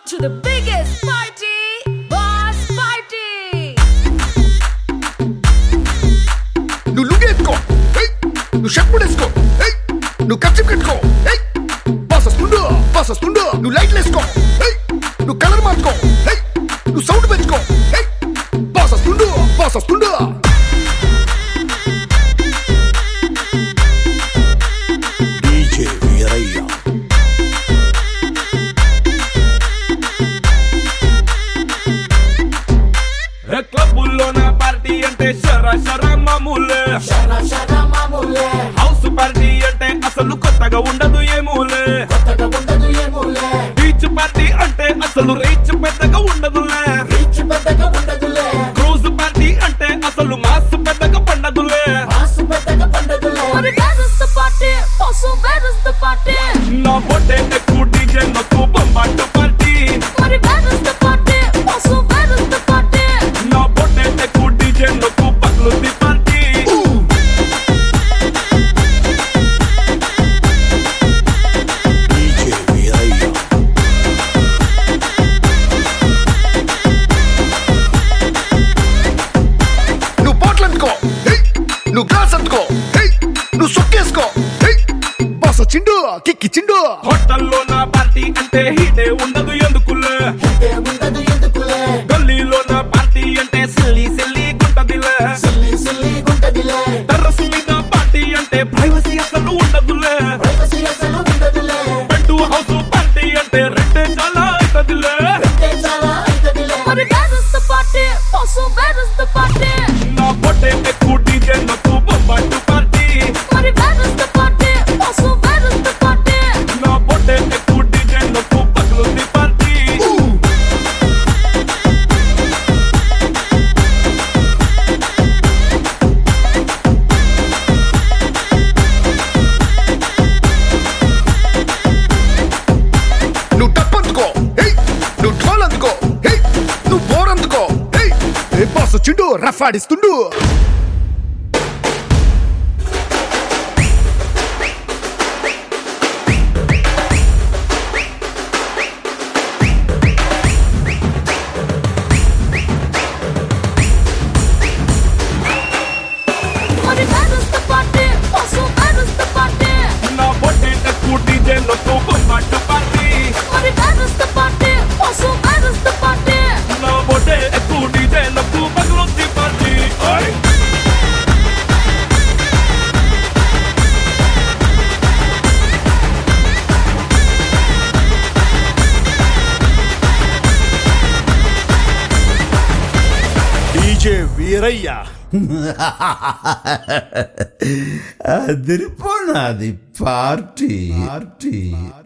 to the biggest party, Boss Party. నువ్వు లుంగేసుకో, నువ్వు shirt ముడేసుకో, నువ్వు కచ్చిప్ కట్టుకో, బాస్ వస్తుండు, నువ్వు లైట్లు వేసుకో, నువ్వు కలర్ మార్చుకో, నువ్వు సౌండ్ పెంచుకో, బాస్ వస్తుండు. డీజే వీరయ్య క్లబ్బుల్లోన పార్టీ అంటే శర మామూలే, హౌస్ పార్టీ అంటే అసలు కొత్తగా ఉండదు ఏమూలే, బీచ్ పార్టీ అంటే అసలు రీచ్ పెద్దగా ఉండదులే, క్రూజ్ పార్టీ అంటే అసలు మాస్ పెద్దగా పండదులే. But where is the party? Also, where is the party? నా బొట్టే ఎక్కువ డీజే నాకు బొంబాటు party, But where is the party? Also, where is the party? నా బొట్టే ఎక్కువ డీజే నాకు పగ్లుది పార్టీ. డీజే వీరయ్య నువ్వు బాటిల్ అందుకో, నువ్వు గ్లాస్ అందుకో, నువ్వు సొక్కేసుకో, బాస్ వచ్చిండు, కిక్కిచ్చిండు. హోటల్లో నా పార్టీ అంటే హీటే ఉండదు ఎందుకులే, గల్లీలో నా పార్టీ అంటే సిల్లి గుంటదిలే, టెర్రస్ మీద పార్టీ అంటే ప్రైవసీ అసలు ఉండదులే, బెడ్ హౌస్ పార్టీ అంటే రెండే చాలా అవుతదిలే. But where is the party? Also, where is the party? నా బొట్టే ఎక్కువ డీజే నాకు బొంబాటు party, But where is the party? Also, where is the party? నా బొట్టే ఎక్కువ డీజే నాకు పగ్లుది పార్టీ. నువ్వు టప్ అందుకో, నువ్వు ఢోల్ అందుకో, నువ్వు బోర్ అందుకో, బాస్ వచ్చిండు, రఫ్ ఆడిస్తుండు. But where is the party? Also, where is the party? నా బొట్టే ఎక్కువ డీజే నాకు బొంబాటు party, But where is the party? Also, where is the party? నా బొట్టే ఎక్కువ డీజే నాకు పగ్లుది పార్టీ. ఓయ్ డీజే వీరయ్య అదిరిపోనాది పార్టీ.